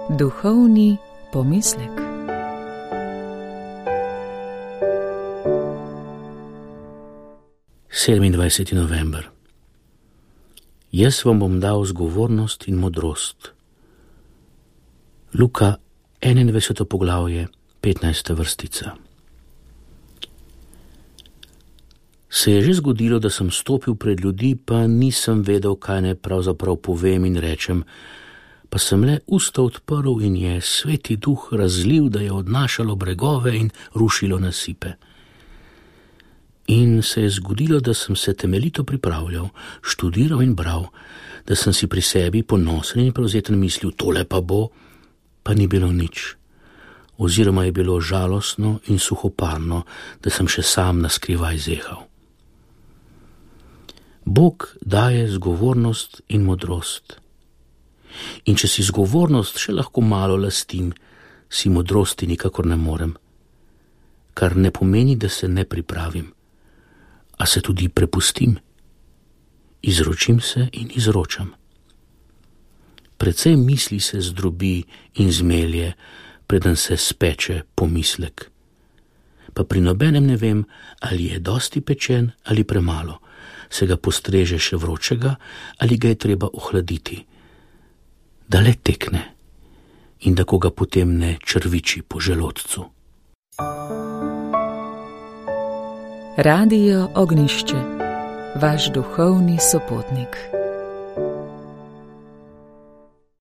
Duhovni pomislek. Sedemindvajseti november. Jaz vam bom dal zgovornost in modrost. Luka 21. poglavje, 15. vrstica. Se je že zgodilo, da sem stopil pred ljudi, pa nisem vedel, kaj naj pravzaprav povem in rečem, pa sem le usta odprl in je Sveti Duh razlil, da je odnašalo bregove in rušilo nasipe. In se je zgodilo, da sem se temeljito pripravljal, študiral in bral, da sem si pri sebi ponosen in prevzeten mislil, tole pa bo, pa ni bilo nič. Oziroma je bilo žalostno in suhoparno, da sem še sam naskrivaj zehal. Bog daje zgovornost in modrost. In če si zgovornost še lahko malo lastim, si modrosti nikakor ne morem. Kar ne pomeni, da se ne pripravim, a se tudi prepustim. Izročim se in izročam. Precej misli se zdrobi in zmelje, preden se speče pomislek. Pa pri nobenem ne vem, ali je dosti pečen ali premalo, se ga postreže še vročega ali ga je treba ohladiti, da le tekne in da koga potem ne črviči po želodcu. Radio Ognjišče, vaš duhovni sopotnik.